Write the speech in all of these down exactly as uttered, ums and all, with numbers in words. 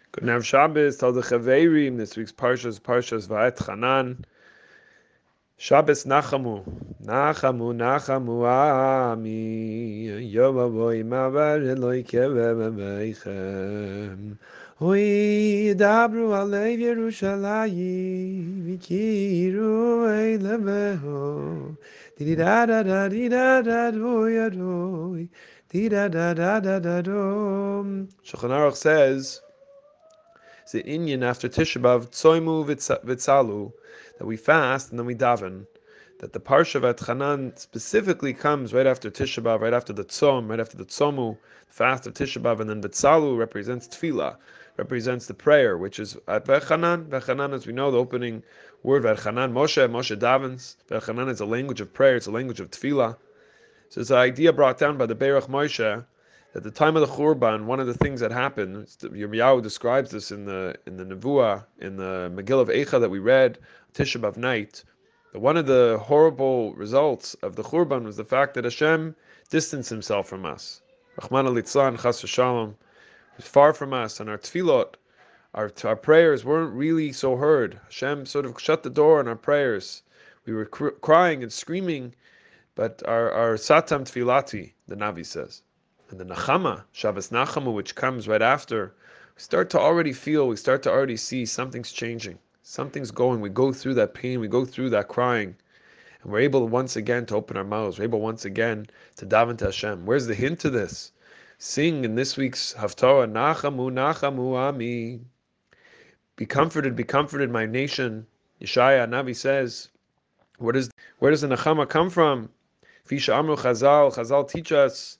Good now, Shabbos, Tal the Chaverim. This week's Parsha is Parshas Va'etchanan. Shabbos Nachamu. Nachamu, Nachamu, Ami. Yovavoi mavar Eloi keveveichem. Hui dabru alev Yerushalayim. Vikiru eileveho. Di-di-da-da-da, di-da-da, do-ya-do. Di-da-da-da-da-da-do. Shulchan Aruch says, it's the Inyan after Tisha B'Av, Tzoimu Vitzalu, that we fast and then we daven. That the Parsha of Va'etchanan specifically comes right after Tisha B'Av, right after the Tzom, right after the Tzomu, the fast of Tisha B'Av, and then Vitzalu represents Tefillah, represents the prayer, which is at Va'etchanan. Va'etchanan, as we know, the opening word Va'etchanan, Moshe, Moshe davens. Va'etchanan is a language of prayer, it's a language of Tefillah. So it's an idea brought down by the Beirach Moshe. At the time of the Churban, one of the things that happened, Yirmiyahu describes this in the in the Nevuah, in the Megillah of Eicha that we read, Tisha B'Av night, that one of the horrible results of the Churban was the fact that Hashem distanced himself from us. Rachmana litzlan, chas v'shalom, was far from us, and our tefillot, our, our prayers weren't really so heard. Hashem sort of shut the door on our prayers. We were cr- crying and screaming, but our, our satam tefillati, the Navi says. And the Nachama, Shabbos Nachamu, which comes right after, we start to already feel, we start to already see something's changing. Something's going. We go through that pain, we go through that crying, and we're able once again to open our mouths. We're able once again to daven to Hashem. Where's the hint to this? Sing in this week's Haftarah, Nachamu, Nachamu, Ami. Be comforted, be comforted, my nation. Yeshaya Navi says, where does, where does the Nachama come from? Fisha Amru Chazal, Chazal teach us,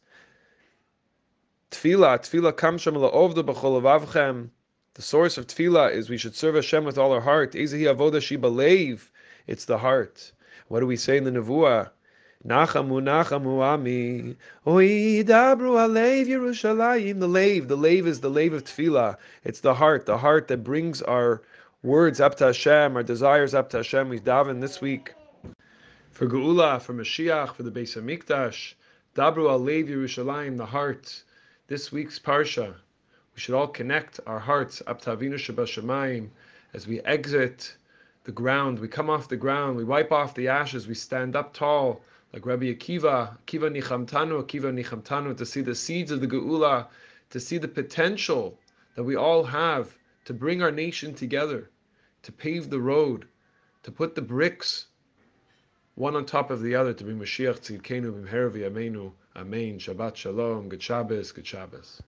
Tefillah, Tefillah comes from la'ovda b'chol levavchem. The source of Tefillah is we should serve Hashem with all our heart. Ezehi avoda shi b'leiv. It's the heart. What do we say in the Nevuah? Nachamu, Nachamu, Ami. Oi dabru alev Yerushalayim. The leiv, the leiv is the leiv of Tefillah. It's the heart, the heart that brings our words up to Hashem, our desires up to Hashem. We daven this week for Geula, for Mashiach, for the Beis Hamikdash. Dabru alev Yerushalayim, the heart. This week's Parsha, we should all connect our hearts up to Avinu Shebashamayim as we exit the ground. We come off the ground, we wipe off the ashes, we stand up tall like Rabbi Akiva, Akiva Nichamtanu, Akiva Nichamtanu, to see the seeds of the Geula, to see the potential that we all have to bring our nation together, to pave the road, to put the bricks one on top of the other to bring Mashiach Tzidkenu B'mher V'yameinu. Amen. Shabbat Shalom. Good Shabbos. Good Shabbos.